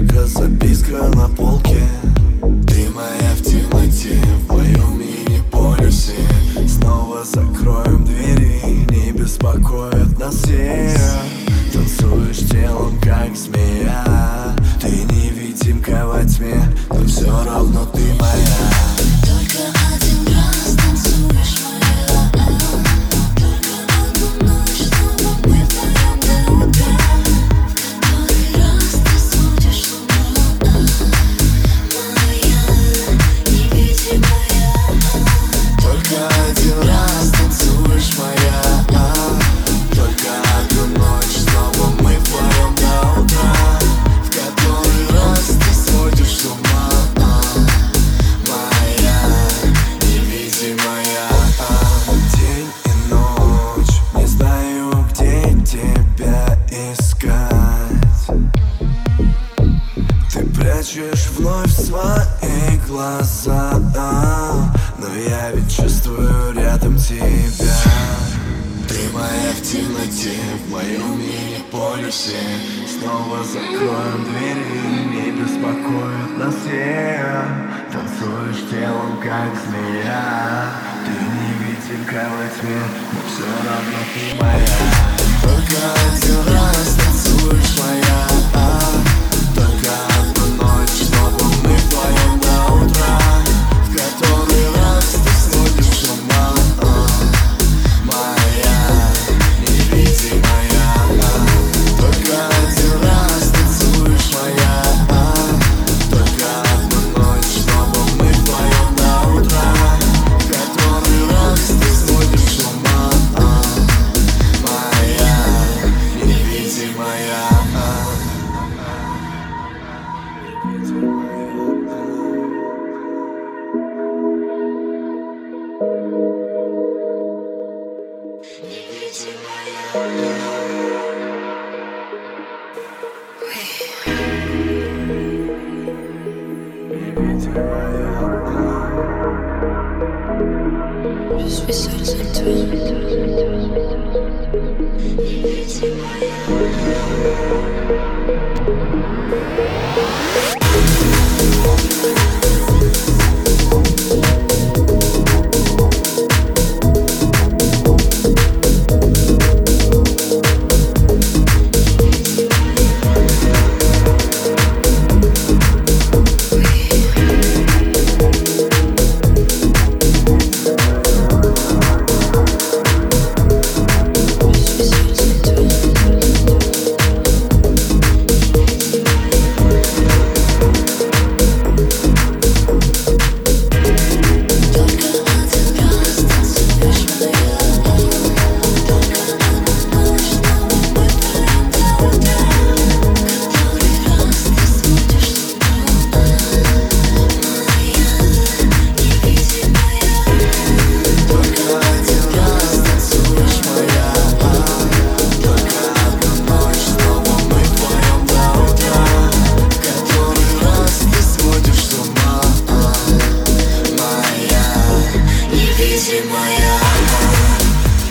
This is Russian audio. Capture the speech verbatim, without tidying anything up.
только записка на полке. Ты моя в темноте, в моем мини-полюсе. Снова закроем двери, не беспокоят нас все. Танцуешь телом, как змея. Ты невидимка во тьме, но все равно ты моя. Только один раз танцуешь моя, только одну ночь, снова мы вдвоем до утра. В который раз ты сводишь с ума, моя невидимая. Только один раз танцуешь моя, только одну ночь, снова мы вдвоем до утра. В который раз ты сводишь с ума, моя невидимая. День и ночь, не знаю, где тебя искать. Ты прячешь вновь свои глаза, но я ведь чувствую рядом тебя. Ты моя в темноте, в моем мини-полюсе. Снова закроем двери, не беспокоят нас все. Танцуешь телом, как змея. Ты невидимка во тьме, но все равно ты моя. Только один раз танцуешь моя, только одну ночь, снова мы вдвоем до утра. В который раз ты сводишь с ума, моя невидимая. Только один раз танцуешь моя, только одну ночь, снова мы вдвоем до утра. В который раз ты сводишь с ума, моя невидимая. Je suis seule sans toi.